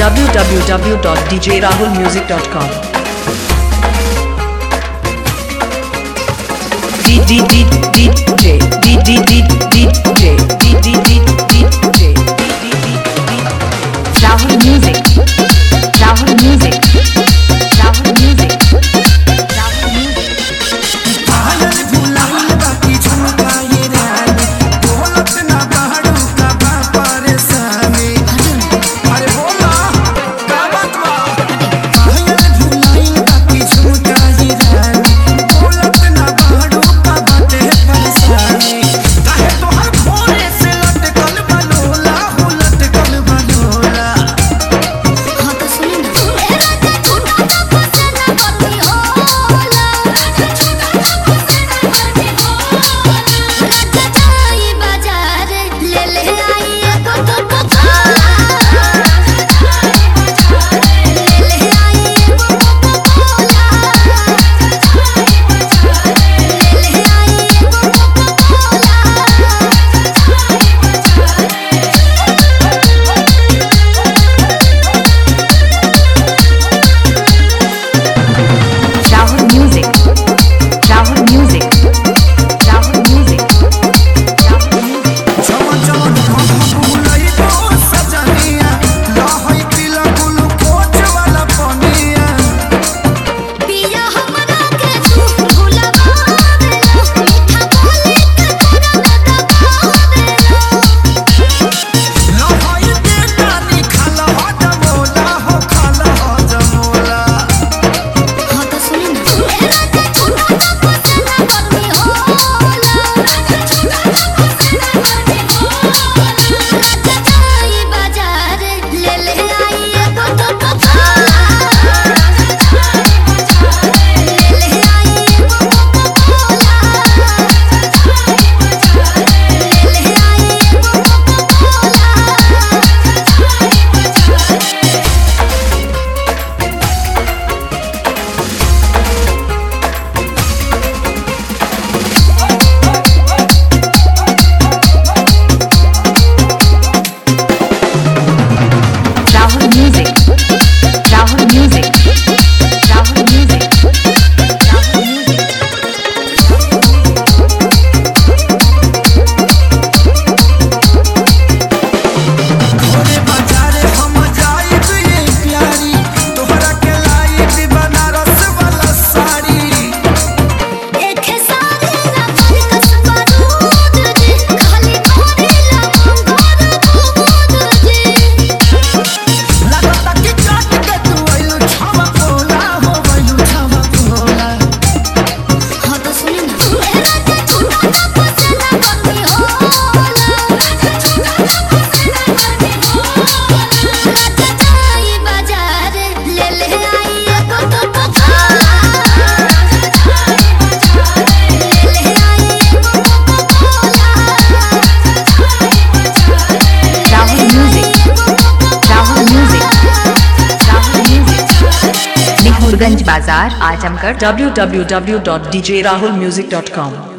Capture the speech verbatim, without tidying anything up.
w w w dot d j rahul music dot com. D D D D J D D D D J D D D D J Rahul Music, Rahul Music, Rahul Music, Rahul Music. पायल भुलाइल बाकी झुमका ये रानी बोलत ना बाड़ू का बा परेशानी अरे बोला का बात बा पायल भुलाइल बाकी झुमका ये रानी बोलत ना बाड़ू का बाटे परेशानी काहे तोहर भोरे से लटकल बनोला हो लटकल बनोला हाँ तो सुनी ना मेरा तो छोटा सा फसेना बनी होला छोटा सा फसेना बनी होला राजा जाई बाजार ले ले आई एगो तो कोला ले ले आई एगो तो कोला ले ले आई एगो तो Rahul Music, Rahul Music, Rahul Music, Rahul Music. चमन चमन भुलई तो सजनिया लहई पीला ग्लूकोज वाला पनिया पिया हमरा के तू भुलवा देला मीठा बोली के तोरा दबा देला लहई के पानी खाला हो जमोला हो खाला हो जमोला हाँ तो सुनी ना मेरा तो छोटा सा फसेना बनी होला छोटा सा फसेना बनी होला राजा जाई बाजार ले ले आई एगो तो कोला ले ले आई एगो तो कोला ले ले आई एगो तो Rahul Music, Rahul Music, Rahul Music, Rahul Music. घोड़े बाजारे हम जाइब ये प्यारी तोहरा के लाइब बनारस वाला साड़ी एक सारे ना पर कसबा दूध जी खाली तोरेला मंगोर दूध जी लगता कि चाट के तू आइलू छावा कोला हो गइलू छावा कोला हाँ तो सुनी ना मेरा तो छोटा सा फसेना बनी होला छोटा सा फसेना बनी होला राजा जाई बाजार ले ले आई एगो तो कोला ले ले आई एगो तो कोला Rahul Music, Rahul Music, Rahul Music. निहुरगंज बाजार Azamgarh w w w dot d j rahul music dot com.